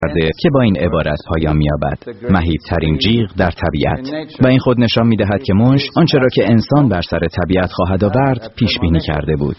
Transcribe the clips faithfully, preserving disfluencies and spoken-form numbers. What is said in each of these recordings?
که با این عبارت پایان می‌یابد: مهیب‌ترین جیغ در طبیعت. و این خود نشان می‌دهد که منش آنچه را که انسان بر سر طبیعت خواهد آورد پیش بینی کرده بود.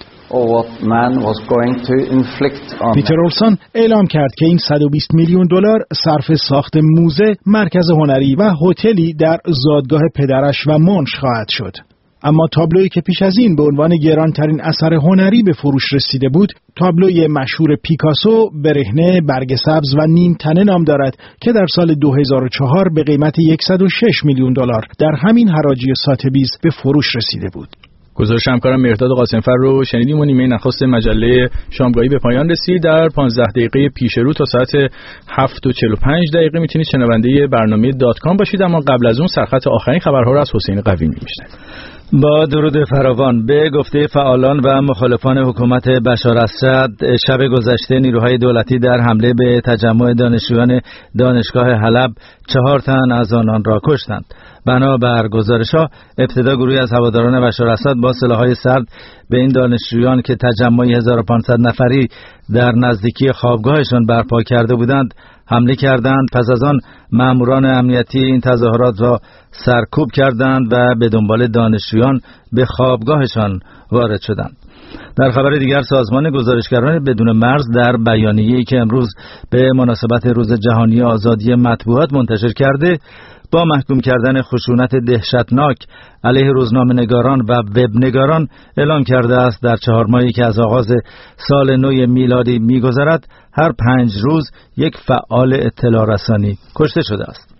پیتر اولسون اعلام کرد که این صد و بیست میلیون دلار صرف ساخت موزه، مرکز هنری و هتلی در زادگاه پدرش و منش خواهد شد. اما تابلویی که پیش از این به عنوان گرانترین اثر هنری به فروش رسیده بود، تابلوی مشهور پیکاسو برهنه، برگ سبز و نیم تنه نام دارد که در سال دو هزار و چهار به قیمت صد و شش میلیون دلار در همین حراجی ساتبیز به فروش رسیده بود. گزارش همکارم مهرداد قاسمفر رو شنیدیم و نیمه نخست مجله شامگاهی به پایان رسید. در پانزده دقیقه پیش رو تا ساعت هفت و چهل و پنج دقیقه میتونید شنونده برنامه دات کام باشید، اما قبل از اون سرخط آخرین خبرها رو از حسین قویمی میشنوید. با درود فراوان. به گفته فعالان و مخالفان حکومت بشار الاسد، شب گذشته نیروهای دولتی در حمله به تجمع دانشجویان دانشگاه حلب چهار تن از آنان را کشتند. بنابر گزارش‌ها، ابتدا گروهی از هواداران بشار الاسد با سلاح‌های سرد به این دانشجویان که تجمعی هزار و پانصد نفری در نزدیکی خوابگاهشان برپا کرده بودند حمله کردند. پس از آن ماموران امنیتی این تظاهرات را سرکوب کردند و به دنبال دانشجویان به خوابگاهشان وارد شدند. در خبر دیگر، سازمان گزارشگران بدون مرز در بیانیه‌ای که امروز به مناسبت روز جهانی آزادی مطبوعات منتشر کرده، با محکوم کردن خشونت دهشتناک علیه روزنامه‌نگاران و وبنگاران اعلام کرده است در چهار ماهی که از آغاز سال نو میلادی می‌گذرد، هر پنج روز یک فعال اطلاع رسانی کشته شده است.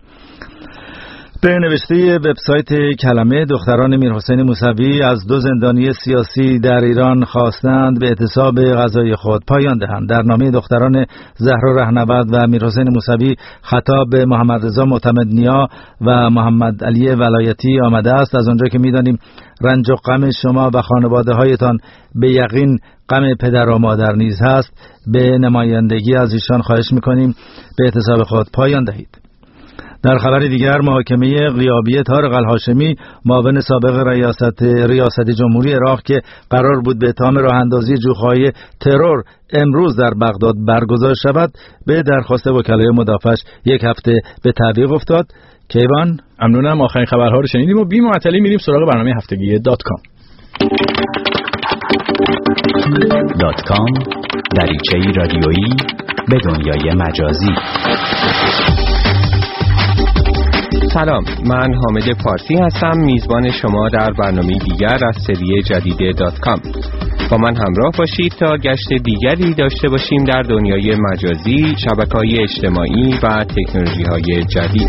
به نوشته وبسایت کلمه، دختران میرحسین موسوی از دو زندانی سیاسی در ایران خواستند به اعتصاب غذای خود پایان دهند. در نامه دختران زهرا رهنورد و میرحسین موسوی خطاب به محمد رضا معتمدنیا و محمد علی ولایتی آمده است: از آنجا که می‌دانیم رنج و غم شما و خانواده هایتان به یقین غم پدر و مادر نیز هست، به نمایندگی از ایشان خواهش می‌کنیم به اعتصاب خود پایان دهید. در خبر دیگر، محاکمه غیابی طارق الهاشمی، معاون سابق ریاست ریاست جمهوری عراق که قرار بود به اتهام راه اندازی جوخه‌های ترور امروز در بغداد برگزار شود، به درخواست وکلای مدافعش یک هفته به تعویق افتاد. کیوان، ممنونم. آخرین خبرها رو شنیدیم و بی معطلی میریم سراغ برنامه هفتگی دات کام. دات کام، دریچه‌ای رادیویی به دنیای مجازی. سلام، من حامد فارسی هستم، میزبان شما در برنامه دیگر از سری جدید دات کام. با من همراه باشید تا گشت دیگری داشته باشیم در دنیای مجازی، شبکه‌های اجتماعی و تکنولوژی‌های جدید.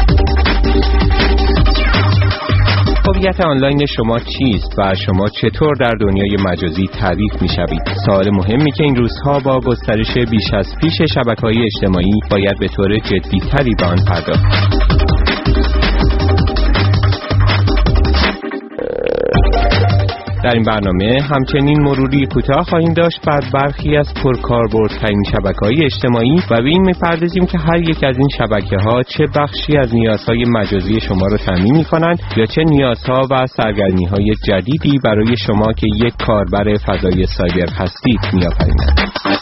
هویت آنلاین شما چیست و شما چطور در دنیای مجازی تعریف می‌شوید؟ سوال مهمی که این روزها با گسترش بیش از پیش شبکه‌های اجتماعی باید به طور جدی‌تری به آن پرداخت. در این برنامه همچنین مروری کوتاه خواهیم داشت بر برخی از پرکاربردترین شبکه‌های اجتماعی و به این می‌پردازیم که هر یک از این شبکه‌ها چه بخشی از نیازهای مجازی شما را تامین می‌کنند یا چه نیازها و سرگرمی‌های جدیدی برای شما که یک کاربر فضای سایبر هستید می‌آفرینند.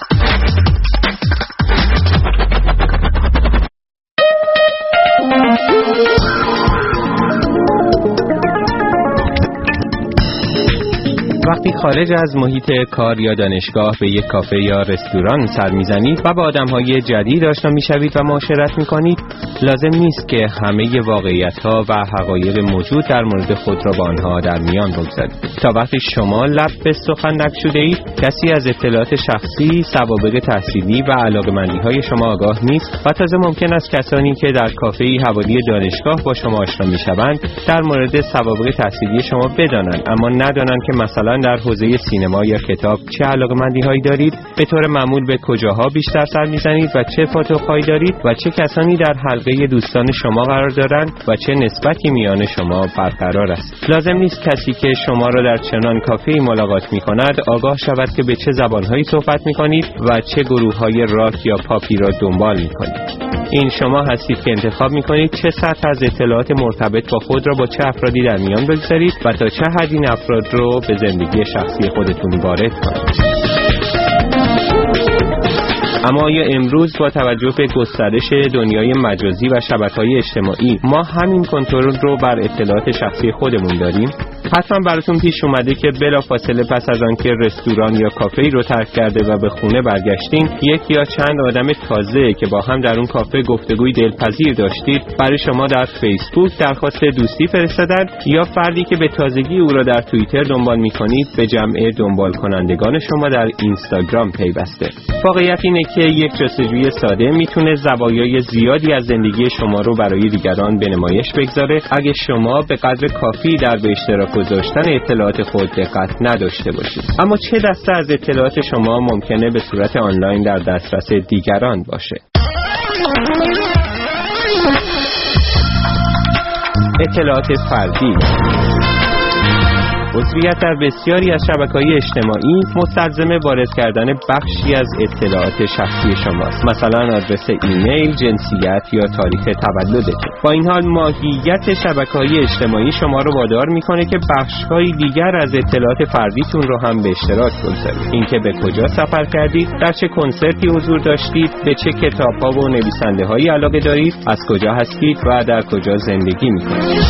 وقتی خارج از محیط کار یا دانشگاه به یک کافه یا رستوران سر میزنید و با آدم‌های جدید آشنا میشوید و معاشرت میکنید، لازم نیست که همه واقعیت‌ها و حقایق موجود در مورد خود را با آنها در میان بگذارید. تا وقتی شما لب به سخن نگشوده اید، کسی از اطلاعات شخصی، سوابق تحصیلی و علاقه‌مندی‌های شما آگاه نیست و تازه ممکن است کسانی که در کافه‌ای حوالی دانشگاه با شما آشنا میشوند در مورد سوابق تحصیلی شما بدانند، اما ندانند که مثلا در حوزه سینما یا کتاب چه علاقه‌مندی‌هایی دارید، به طور معمول به کجاها بیشتر سر می‌زنید و چه پاتوق‌هایی دارید و چه کسانی در حلقه دوستان شما قرار دارند و چه نسبتی میان شما برقرار است. لازم نیست کسی که شما را در چنان کافه‌ای ملاقات می‌کند آگاه شود که به چه زبان‌هایی صحبت می‌کنید و چه گروه‌های راک یا پاپی را دنبال می‌کنید. این شما هستید که انتخاب می‌کنید چه سطح از اطلاعات مرتبط با خود را با چه افرادی در میان بگذارید و تا چه حد این افراد رو به زندگی شخصی خودتون وارد کنید. اما آیا امروز با توجه به گسترش دنیای مجازی و شبکه‌های اجتماعی ما همین کنترل رو بر اطلاعات شخصی خودمون داریم؟ حتما براتون پیش اومده که بلافاصله پس از آنکه رستوران یا کافه‌ای رو ترک کرده و به خونه برگشتین، یک یا چند آدم تازه که با هم در اون کافه گفتگوی دلپذیر داشتید برای شما در فیسبوک درخواست دوستی فرستادن، یا فردی که به تازگی او را در توییتر دنبال می‌کنید به جمع دنبال کنندگان شما در اینستاگرام پیوسته. واقعیت اینه که یک جستجوی ساده میتونه زوایای زیادی از زندگی شما رو برای دیگران به نمایش بگذاره اگه شما به قدر کافی در به اشتراک گذاشتن اطلاعات خود دقت نداشته باشید. اما چه دسته از اطلاعات شما ممکنه به صورت آنلاین در دسترس دیگران باشه؟ اطلاعات فردی. عضویت در بسیاری از شبکه‌های اجتماعی مستلزم وارد کردن بخشی از اطلاعات شخصی شماست، مثلا آدرس ایمیل، جنسیت یا تاریخ تولدتون. با این حال ماهیت شبکه‌های اجتماعی شما رو وادار میکنه که بخش‌های دیگر از اطلاعات فردیتون رو هم به اشتراک بگذارید. اینکه به کجا سفر کردید، در چه کنسرتی حضور داشتید، به چه کتاب‌ها و نویسنده‌هایی علاقه دارید، از کجا هستید و در کجا زندگی میکنید.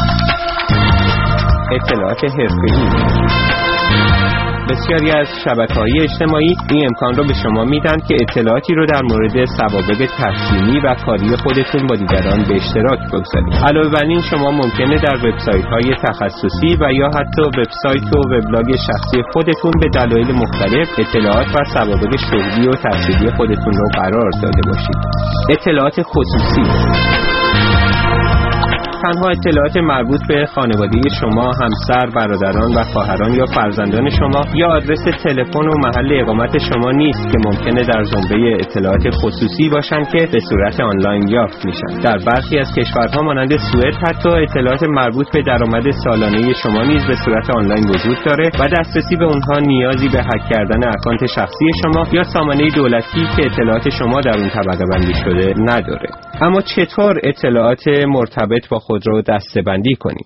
اطلاعات حرفه‌ای. بسیاری از شبکه‌های اجتماعی این امکان رو به شما میدن که اطلاعاتی رو در مورد سوابق تحصیلی و کاری خودتون با دیگران به اشتراک بگذارید. علاوه بر این شما ممکنه در وبسایت‌های تخصصی و یا حتی وبسایت و وبلاگ شخصی خودتون به دلایل مختلف اطلاعات و سوابق شغلی و تحصیلی خودتون رو قرار داده باشید. اطلاعات خصوصی. تنها اطلاعات مربوط به خانواده شما، همسر، برادران و خواهران یا فرزندان شما یا آدرس تلفن و محل اقامت شما نیست که ممکنه در زمره اطلاعات خصوصی باشن که به صورت آنلاین یافت میشن. در برخی از کشورها مانند سوئد حتی اطلاعات مربوط به درآمد سالانه شما نیز به صورت آنلاین وجود داره و دسترسی به اونها نیازی به هک کردن اکانت شخصی شما یا سامانه دولتی که اطلاعات شما در اون طبقه بندی شده نداره. اما چطور اطلاعات مرتبط با خود رو دسته‌بندی کنیم؟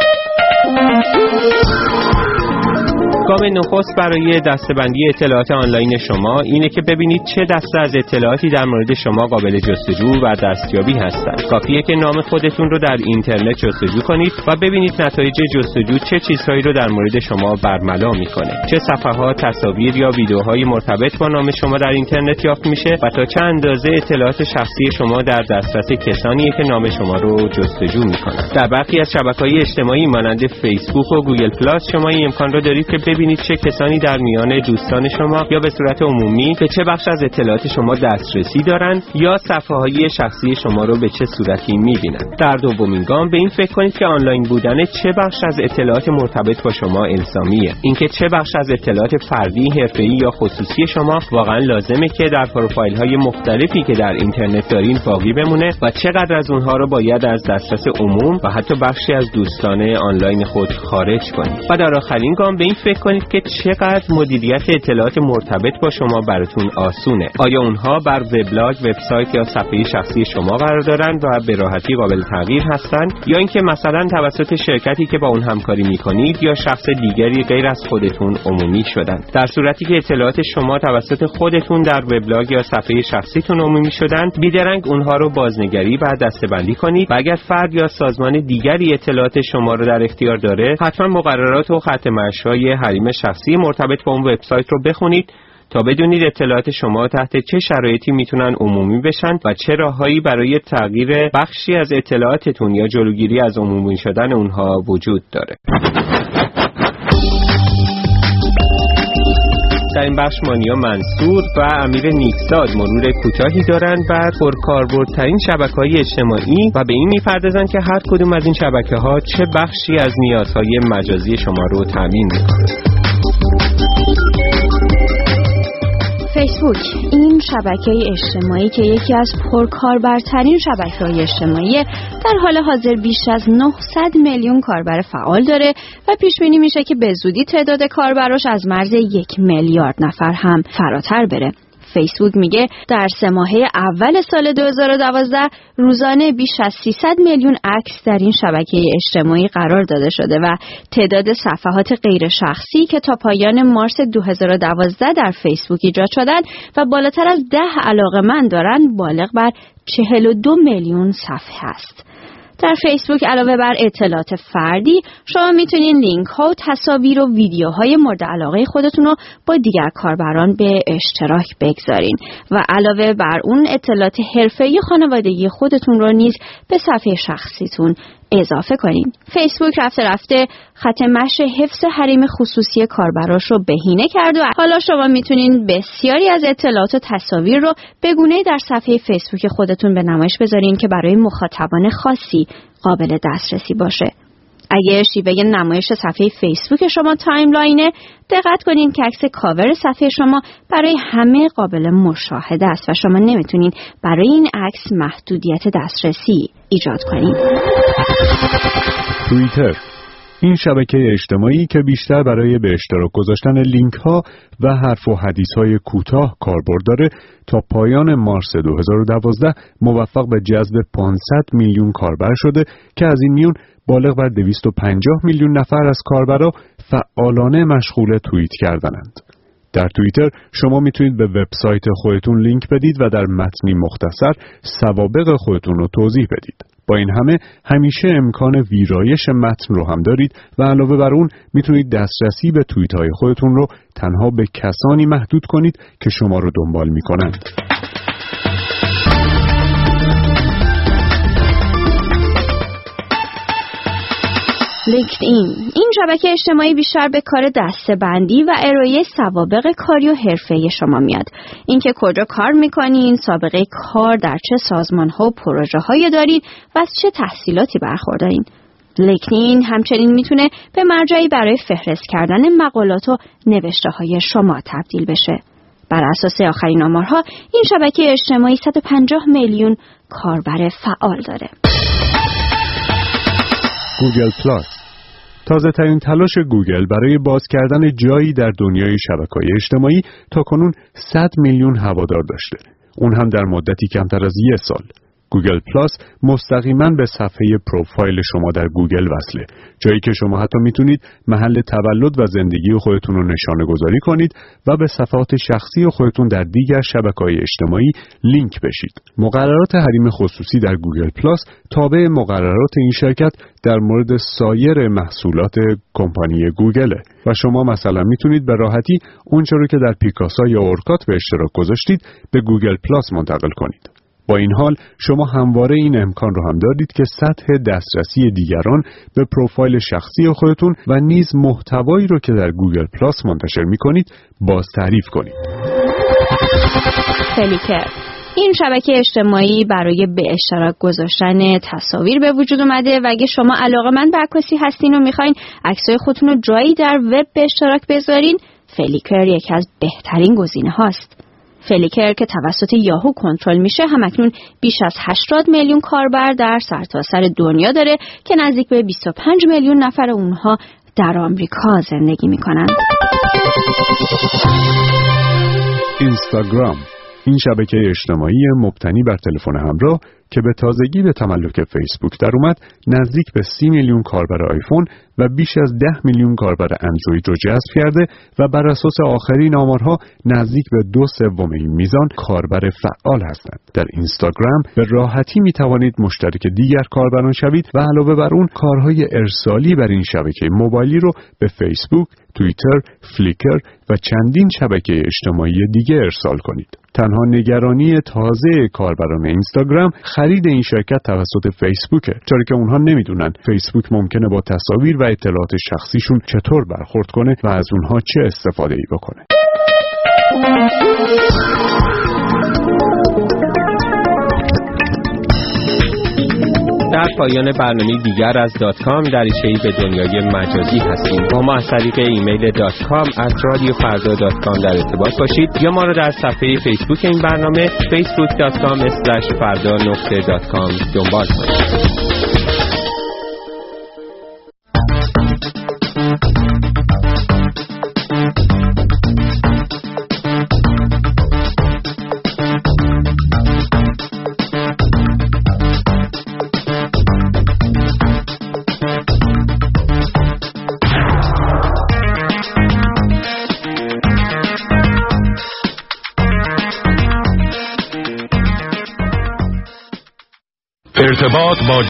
گام نخست برای دسته‌بندی اطلاعات آنلاین شما اینه که ببینید چه دسته از اطلاعاتی در مورد شما قابل جستجو و دستیابی هستند. کافیه که نام خودتون رو در اینترنت جستجو کنید و ببینید نتایج جستجو چه چیزهایی رو در مورد شما برملا میکنه. چه صفحات، تصاویر یا ویدیوهای مرتبط با نام شما در اینترنت یافت میشه و تا چه اندازه اطلاعات شخصی شما در دسترس کسانیه که نام شما رو جستجو میکنن. در برخی از شبکه‌های اجتماعی مانند فیسبوک و گوگل پلاس شما این امکان رو دارید که ببینید چه کسانی در میان دوستان شما یا به صورت عمومی به چه بخش از اطلاعات شما دسترسی دارند یا صفحه‌های شخصی شما رو به چه صورتی می‌بینند. در دومین گام به این فکر کنید که آنلاین بودن چه بخش از اطلاعات مرتبط با شما الزامیه. اینکه چه بخش از اطلاعات فردی، حرفه‌ای یا خصوصی شما واقعا لازمه که در پروفایل‌های مختلفی که در اینترنت دارین باقی بمونه و چقدر از اونها رو باید از دسترس عموم و حتی بخشی از دوستان آنلاین خود خارج کنید. و در آخرین گام به این فکر کنید که چقدر مدیریت اطلاعات مرتبط با شما براتون آسونه. آیا اونها بر وبلاگ، وبسایت یا صفحه شخصی شما قرار دارند و به راحتی قابل تغییر هستند، یا اینکه مثلا توسط شرکتی که با اون همکاری میکنید یا شخص دیگری غیر از خودتون عمومی شدن؟ در صورتی که اطلاعات شما توسط خودتون در وبلاگ یا صفحه شخصیتون عمومی شدند، بیدرنگ اونها رو بازنگری و دسته‌بندی کنید و اگر فرد یا سازمان دیگری اطلاعات شما رو در اختیار داره، حتما مقررات و خط مشی حریم شخصی مرتبط با اون وبسایت رو بخونید تا بدونید اطلاعات شما تحت چه شرایطی میتونن عمومی بشن و چه راههایی برای تغییر بخشی از اطلاعاتتون یا جلوگیری از عمومی شدن اونها وجود داره. در این بخش مانیا منصور و امیر نیکزاد مرور کوتاهی دارند بر پرکاربردترین شبکه‌های اجتماعی و به این می‌پردازند که هر کدوم از این شبکه‌ها چه بخشی از نیازهای مجازی شما رو تامین می‌کنه. فیسبوک، این شبکه اجتماعی که یکی از پرکاربرترین شبکه‌های اجتماعی در حال حاضر بیش از نهصد میلیون کاربر فعال داره و پیش بینی میشه که به زودی تعداد کاربراش از مرز یک میلیارد نفر هم فراتر بره. فیسبوک میگه در سه ماهه اول سال دو هزار و دوازده روزانه بیش از سیصد میلیون عکس در این شبکه اجتماعی قرار داده شده و تعداد صفحات غیر شخصی که تا پایان مارس دو هزار و دوازده در فیسبوک ایجاد شدن و بالاتر از ده علاقه‌مند دارن بالغ بر چهل و دو میلیون صفحه است. در فیسبوک علاوه بر اطلاعات فردی شما میتونین لینک ها و تصاویر و ویدیوهای مورد علاقه خودتون رو با دیگر کاربران به اشتراک بگذارین و علاوه بر اون اطلاعات حرفه‌ای خانوادگی خودتون رو نیز به صفحه شخصیتون اضافه کنین. فیسبوک رفته رفته خط مشی حفظ حریم خصوصی کاربراش رو بهینه کرد و حالا شما میتونین بسیاری از اطلاعات و تصاویر رو به گونه‌ای در صفحه فیسبوک خودتون به نمایش بذارین که برای مخاطبان خاصی قابل دسترسی باشه. اگه شیوه نمایش صفحه فیسبوک شما تایملاینه، دقت کنین که عکس کاور صفحه شما برای همه قابل مشاهده است و شما نمیتونین برای این عکس محدودیت دسترسی ایجاد کنین. توییتر، این شبکه اجتماعی که بیشتر برای به اشتراک گذاشتن لینک ها و حرف و حدیث های کوتاه کاربرد داره، تا پایان مارس دو هزار و دوازده موفق به جذب پانصد میلیون کاربر شده که از این میون بالغ بر دویست و پنجاه میلیون نفر از کاربرا فعالانه مشغول توییت کردنند. در توییتر شما میتونید به وبسایت خودتون لینک بدید و در متنی مختصر سوابق خودتون رو توضیح بدید. با این همه همیشه امکان ویرایش متن رو هم دارید و علاوه بر اون میتونید دسترسی به توییت های خودتون رو تنها به کسانی محدود کنید که شما رو دنبال میکنند. لینکدین، این شبکه اجتماعی بیشتر به کار دسته‌بندی و ارائه سوابق کاری و حرفه‌ای شما میاد. اینکه کجا کار میکنین، سابقه کار در چه سازمان‌ها و پروژه‌هایی دارین و از چه تحصیلاتی برخوردارین. لینکدین همچنین میتونه به مرجعی برای فهرست کردن مقالات و نوشته‌های شما تبدیل بشه. بر اساس آخرین آمارها این شبکه اجتماعی صد و پنجاه میلیون کاربر فعال داره. گوگل پلاس، تازه ترین تلاش گوگل برای باز کردن جایی در دنیای شبکه‌های اجتماعی تا کنون صد میلیون هوادار داشته. اون هم در مدتی کمتر از یک سال. گوگل پلاس مستقیما به صفحه پروفایل شما در گوگل وصله، جایی که شما حتی میتونید محل تولد و زندگی خودتون رو نشانه گذاری کنید و به صفحات شخصی خودتون در دیگر شبکه‌های اجتماعی لینک بشید. مقررات حریم خصوصی در گوگل پلاس تابع مقررات این شرکت در مورد سایر محصولات کمپانی گوگله و شما مثلا میتونید به راحتی اونچه رو که در پیکاسا یا اورکات به اشتراک گذاشتید به گوگل پلاس منتقل کنید. با این حال شما همواره این امکان رو هم دارید که سطح دسترسی دیگران به پروفایل شخصی خودتون و نیز محتوایی رو که در گوگل پلاس منتشر می‌کنید باز تعریف کنید. فلیکر، این شبکه اجتماعی برای به اشتراک گذاشتن تصاویر به وجود اومده و اگه شما علاقه‌مند به عکاسی هستین و میخواین عکسای خودتون رو جایی در وب به اشتراک بذارین، فلیکر یکی از بهترین گزینه هاست. فلیکر که توسط یاهو کنترل میشه همکنون بیش از هشتاد میلیون کاربر در سرتاسر دنیا داره که نزدیک به بیست و پنج میلیون نفر اونها در آمریکا زندگی میکنند. اینستاگرام، این شبکه اجتماعی مبتنی بر تلفن همراه که به تازگی به تملک فیسبوک در اومد، نزدیک به سی میلیون کاربر آیفون و بیش از ده میلیون کاربر اندروید رو جذب کرده و بر اساس آخرین آمارها نزدیک به دو سوم این میزان کاربر فعال هستند. در اینستاگرام به راحتی می توانید مشترک دیگر کاربران شوید و علاوه بر اون کارهای ارسالی بر این شبکه موبایلی رو به فیسبوک، توییتر، فلیکر و چندین شبکه اجتماعی دیگه ارسال کنید. تنها نگرانی تازه کاربران اینستاگرام خرید این شرکت توسط فیسبوکه، چرا که اونها نمیدونن فیسبوک ممکنه با تصاویر و اطلاعات شخصیشون چطور برخورد کنه و از اونها چه استفاده‌ای بکنه. در پایان برنامه دیگر از دات کام دریچه‌ای به دنیای مجازی هستیم. با ما از طریق ایمیل دات کام ات رادیو فردا دات کام در ارتباط باشید یا ما را در صفحه فیسبوک این برنامه فیسبوک دات کام اسلش فردا نقطه دات کام دنبال کنید. ارتباط با